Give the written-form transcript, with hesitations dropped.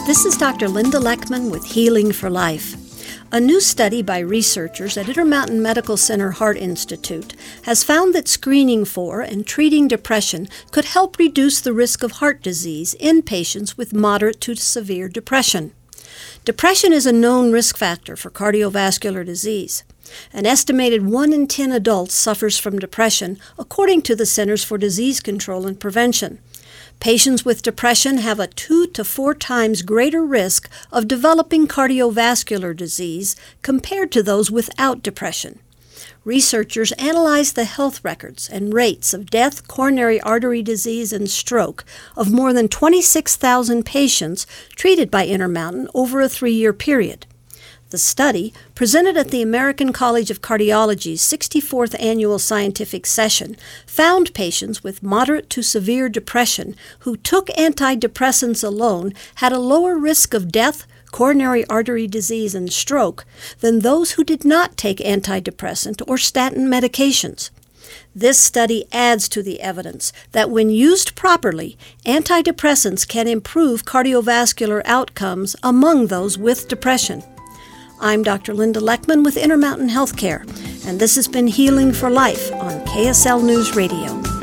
This is Dr. Linda Leckman with Healing for Life. A new study by researchers at Intermountain Medical Center Heart Institute has found that screening for and treating depression could help reduce the risk of heart disease in patients with moderate to severe depression. Depression is a known risk factor for cardiovascular disease. An estimated 1 in 10 adults suffers from depression, according to the Centers for Disease Control and Prevention. Patients with depression have a 2 to 4 times greater risk of developing cardiovascular disease compared to those without depression. Researchers analyzed the health records and rates of death, coronary artery disease, and stroke of more than 26,000 patients treated by Intermountain over a 3-year period. The study, presented at the American College of Cardiology's 64th Annual Scientific Session, found patients with moderate to severe depression who took antidepressants alone had a lower risk of death, coronary artery disease, and stroke than those who did not take antidepressant or statin medications. This study adds to the evidence that when used properly, antidepressants can improve cardiovascular outcomes among those with depression. I'm Dr. Linda Leckman with Intermountain Healthcare, and this has been Healing for Life on KSL News Radio.